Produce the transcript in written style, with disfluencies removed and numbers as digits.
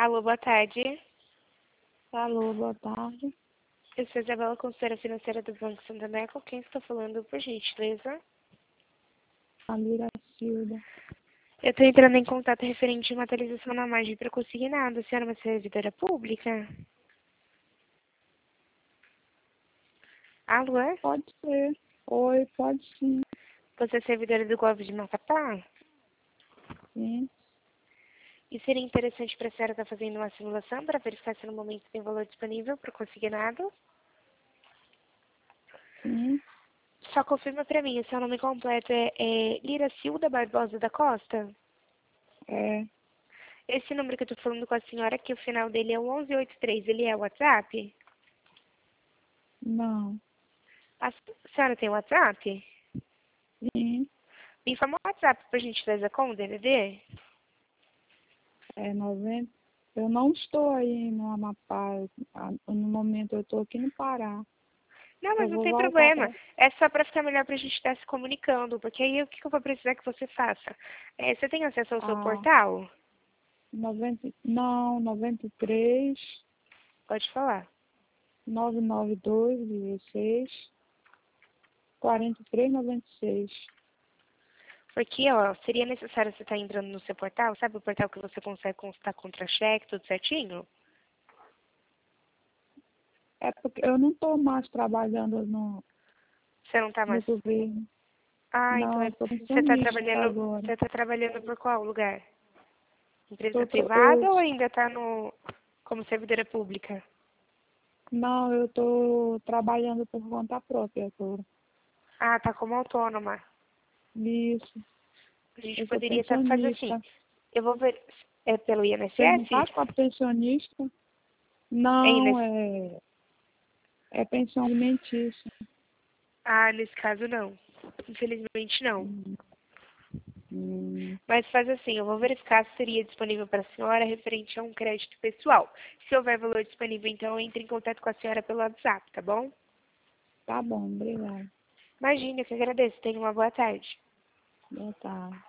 Alô, boa tarde. Alô, boa tarde. Eu sou Isabela, consultora financeira do Banco Santander. Com quem estou falando, por gentileza? Alira Silva. Eu estou entrando em contato referente a uma atualização na margem para consignado. A senhora é uma servidora pública? Alô? Pode ser. Oi, pode sim. Você é servidora do Golpe de Macapá? Sim, E seria interessante para a senhora estar fazendo uma simulação para verificar se no momento tem valor disponível para o consignado? sim. Só confirma para mim, o seu nome completo é Lira Silva Barbosa da Costa? É, Esse número que eu estou falando com a senhora, que o final dele é o 1183, ele é o WhatsApp? não. A senhora tem WhatsApp? Sim, Me informa o WhatsApp, por gentileza, com o DDD? é 90. Eu não estou aí no Amapá. No momento eu estou aqui no Pará. Não, Eu mas não vou tem voltar problema. para É só para ficar melhor para a gente estar se comunicando, porque aí o que eu vou precisar que você faça? Você tem acesso ao seu a portal? 90. Não, 93 Pode falar. 992 16 43 96. Porque, ó, seria necessário você estar entrando no seu portal, sabe o portal que você consegue consultar contra-cheque, tudo certinho? É porque eu não estou mais trabalhando Você não tá no mais... governo. Ah, então Não, eu estou pensionista agora. você tá trabalhando por qual lugar? Empresa Eu privada ou ainda tá no como servidora pública? Não, eu estou trabalhando por conta própria agora. Ah, tá como autônoma. Isso. A gente Eu sou poderia fazer assim. pensionista. Eu vou ver. É pelo Você não INSS? está com a pensionista? É Não, INSS. é pensão alimentícia. Ah, nesse caso não. Infelizmente não. Hum, hum, Mas faz assim, eu vou verificar se seria disponível para a senhora referente a um crédito pessoal. Se houver valor disponível, então entre em contato com a senhora pelo WhatsApp, tá bom? tá bom, obrigada. Imagina, eu que agradeço. Tenha uma boa tarde. Boa tarde.